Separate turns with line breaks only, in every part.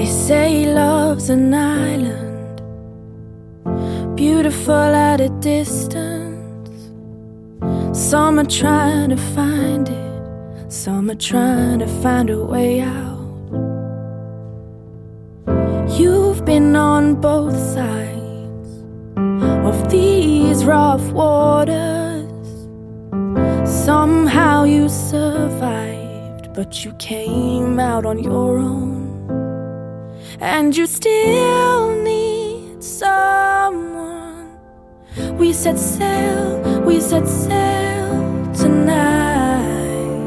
They say love's an island, beautiful at a distance. Some are trying to find it, some are trying to find a way out. You've been on both sides of these rough waters. Somehow you survived, but you came out on your own. And you still need someone. We set sail tonight.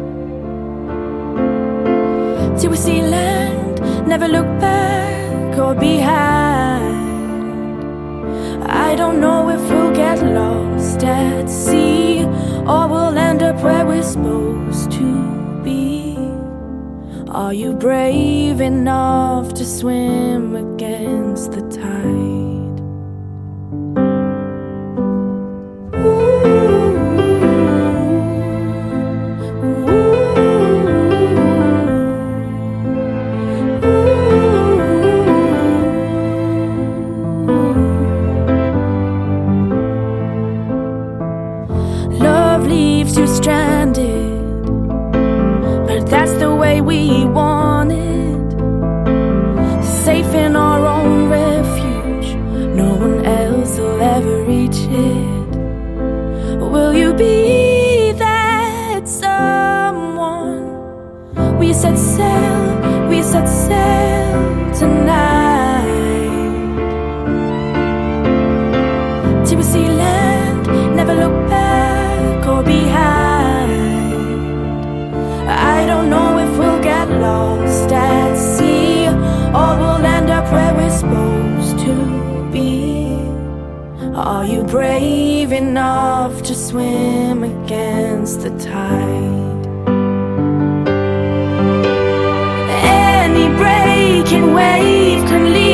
Till we see land, never look back or behind. I don't know if we'll get lost at sea, or we'll end up where we're supposed to be. Are you brave enough to swim against the tide? Ooh. Love leaves you stranded, but that's the way we want it. Safe in our own refuge, no one else will ever reach it. Will you be that someone? We set sail tonight. Till we see land, never look back or behind. I don't know if we'll get lost at sea, or we'll end up where we're supposed to be. Are you brave enough to swim against the tide? Any breaking wave can lead